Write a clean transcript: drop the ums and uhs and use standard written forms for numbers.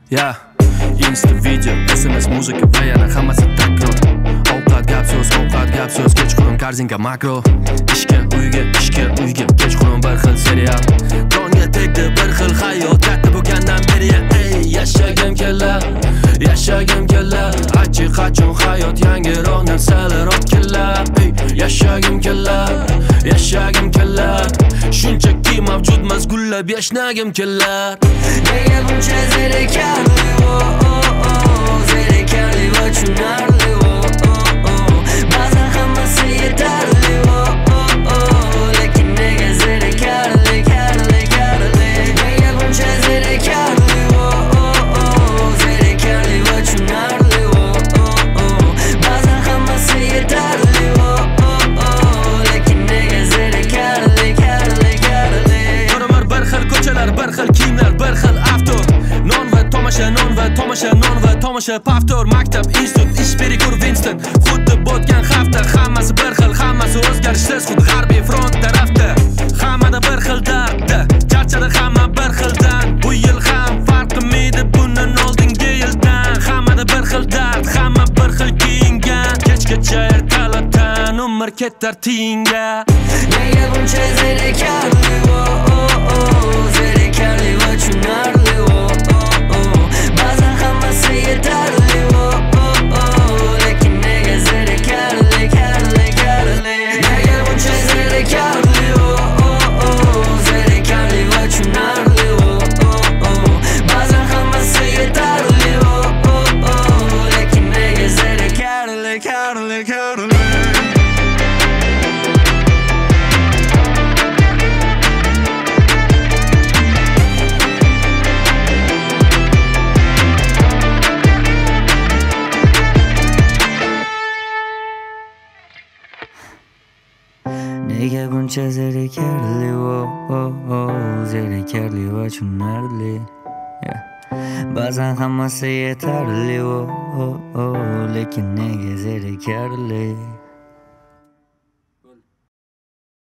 Ya Insta video, SMS muzika va yana hammasi takror. Ovqat gap so'z, kechqurun korzinka makro. Ishga uyga, kechqurun bir xil serial. Tonga tegdi bir xil hayot, katta bo'lgandan beri ey yashagim kelar. Achchi qachon hayot yangiroq narsalar otkelar. Ey yashagim kelar. Shunchaki mavjudmas gullab yashnagim kelar. Nega buncha zerikarli, zerikarli va tushunarli, ba'zan hammasi yetarli, lekin nega zerikarli. Nega buncha zerikarli, zerikarli va tushunarli, ba'zan hammasi yetarli, lekin nega zerikarli. Ko'raman bir xil ko'chalar, bir xil kiyimlar, bir xil avto. Non va tomosha, paftor, maktab, institut, ish berikur Winston. Xuddi botgan hafta, hammasi bir xil, hammasi o'zgarishsiz, xuddi g'arbiy front tarafda. Hammada bir xil dardda, charchadi hamma bir xildan. Bu yil ham farq qilmaydi bundan oldingi yildan. Hammada bir xil dard, hamma bir xil kiyingan. Kechgacha ertalabdan umr ketar tiyinga. Nega buncha zerikarli, zerikarli va tushunarli, ba'zan hammasi yetarli, lekin nega zerikarli. Nega buncha zerikarli, zerikarli va tushunarli, ba'zan hammasi yetarli, lekin nega zerikarli. Nega buncha zerikarli, zerikarli va tushunarli, ba'zan hammasi yetarli, lekin nega zerikarli.